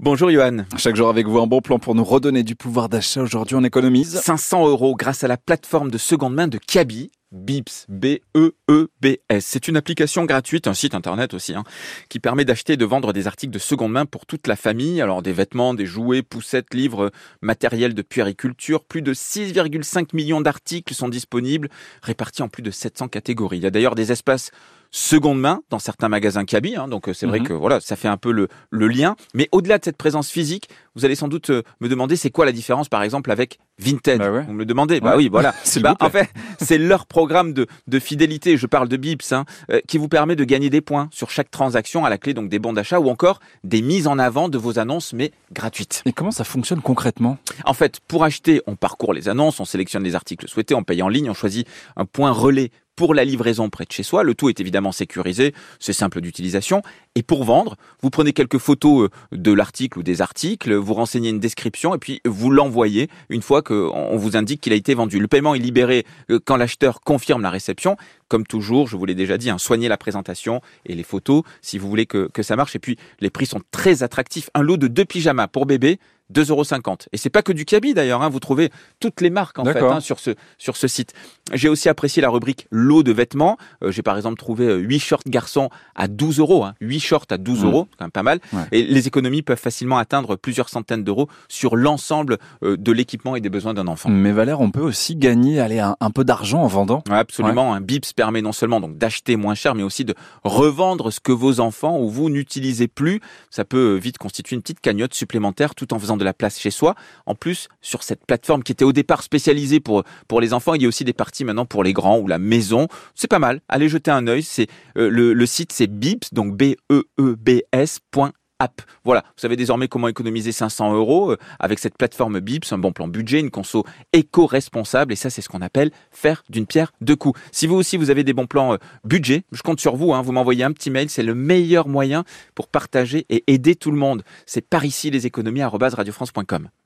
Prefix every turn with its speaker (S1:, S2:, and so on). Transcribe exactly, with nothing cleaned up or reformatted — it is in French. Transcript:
S1: Bonjour Johan.
S2: Chaque jour avec vous, un bon plan pour nous redonner du pouvoir d'achat. Aujourd'hui, on économise
S1: cinq cents euros grâce à la plateforme de seconde main de Kaby. Beeps, B E E B S. C'est une application gratuite, un site internet aussi, hein, qui permet d'acheter et de vendre des articles de seconde main pour toute la famille. Alors des vêtements, des jouets, poussettes, livres, matériel de puériculture. Plus de six virgule cinq millions d'articles sont disponibles, répartis en plus de sept cents catégories. Il y a d'ailleurs des espaces seconde main dans certains magasins Kaby, hein, donc c'est vrai mmh. que voilà, ça fait un peu le, le lien. Mais au-delà de cette présence physique, vous allez sans doute me demander c'est quoi la différence par exemple avec Vinted.
S2: Bah ouais.
S1: Vous me le demandez. Ouais.
S2: Bah
S1: oui, voilà.
S2: bah,
S1: en fait, c'est leur programme de, de fidélité. Je parle de Beeps, hein, euh, qui vous permet de gagner des points sur chaque transaction à la clé, donc des bons d'achat ou encore des mises en avant de vos annonces, mais gratuites.
S2: Et comment ça fonctionne concrètement ?
S1: En fait, pour acheter, on parcourt les annonces, on sélectionne les articles souhaités, on paye en ligne, on choisit un point relais pour la livraison près de chez soi. Le tout est évidemment sécurisé, c'est simple d'utilisation. Et pour vendre, vous prenez quelques photos de l'article ou des articles, vous renseignez une description et puis vous l'envoyez une fois qu'on vous indique qu'il a été vendu. Le paiement est libéré quand l'acheteur confirme la réception. Comme toujours, je vous l'ai déjà dit, hein, soignez la présentation et les photos si vous voulez que, que ça marche. Et puis, les prix sont très attractifs. Un lot de deux pyjamas pour bébé, deux euros cinquante. Et c'est pas que du Kaby d'ailleurs, hein, vous trouvez toutes les marques en fait hein, sur ce sur ce site. J'ai aussi apprécié la rubrique lot de vêtements. Euh, j'ai par exemple trouvé huit shorts garçons à douze euros. Hein, huit shorts à douze euros, c'est quand même pas mal. Ouais. Et les économies peuvent facilement atteindre plusieurs centaines d'euros sur l'ensemble euh, de l'équipement et des besoins d'un enfant.
S2: Mais Valère, on peut aussi gagner allez, un, un peu d'argent en vendant.
S1: Ouais, absolument. Ouais. Un Beeps permet non seulement donc d'acheter moins cher, mais aussi de revendre ce que vos enfants ou vous n'utilisez plus. Ça peut vite constituer une petite cagnotte supplémentaire tout en faisant de la place chez soi. En plus, sur cette plateforme qui était au départ spécialisée pour pour les enfants, il y a aussi des parties maintenant pour les grands ou la maison. C'est pas mal. Allez jeter un œil. C'est euh, le, le site, c'est Beeps, donc B E E B S point app. Voilà, vous savez désormais comment économiser cinq cents euros avec cette plateforme Beeps, un bon plan budget, une conso éco-responsable, et ça c'est ce qu'on appelle faire d'une pierre deux coups. Si vous aussi vous avez des bons plans euh, budget, je compte sur vous, hein, vous m'envoyez un petit mail, c'est le meilleur moyen pour partager et aider tout le monde. C'est par ici les économies arobase radio france point com.